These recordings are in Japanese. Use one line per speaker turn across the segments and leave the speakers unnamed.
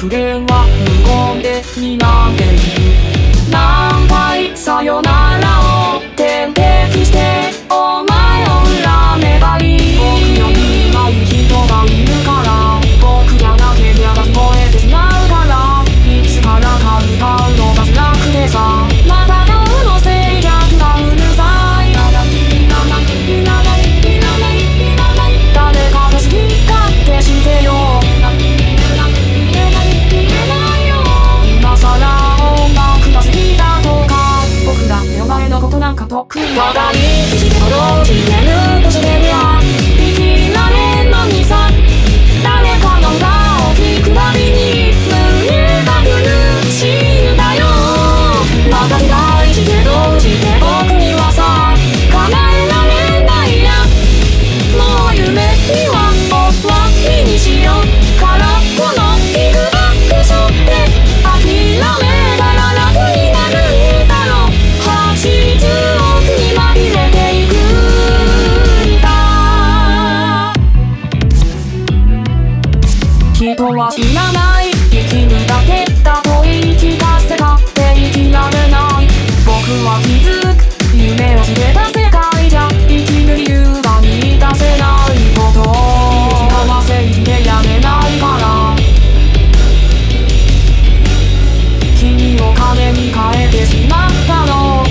苦言は無言で睨んでいる。何回さよならを点滴してお前を恨めばいい。僕より上手い人がいるから僕がなけりゃ聞こえてしまうから。いつからか歌うのが辛くてさ、また顔のせいじゃがうるさい。誰かと好き勝手してよ。今さら音楽が好きだとか僕だってお前のことなんか得意。ただ生きて戻ってるとしてりゃ生きられんのにさ、誰かの歌を聴くたびに胸が苦しいんだよ。また大事でどうして僕にはさ叶えられないや。もう夢には終わりにしようからこのビッグバックショッで諦めたら楽になるんだろう。80億にまみれていくんだ。人は死なない、生きるだけだと言い聞かせたって生きられない。僕は気づく、夢を捨てた世界じゃ生きる理由が見出せないことを幸せにしてやめないから。君を金に変えてしまったの。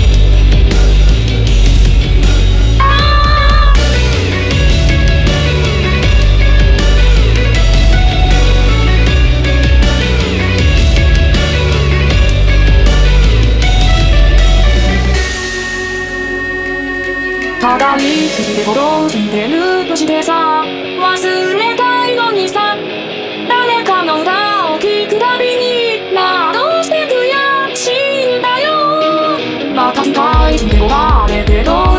ただ生きて届いてるとしてさ、忘れたいのにさ、誰かの歌を聴くたびになどうして悔しいんだよ。また機械で終われてど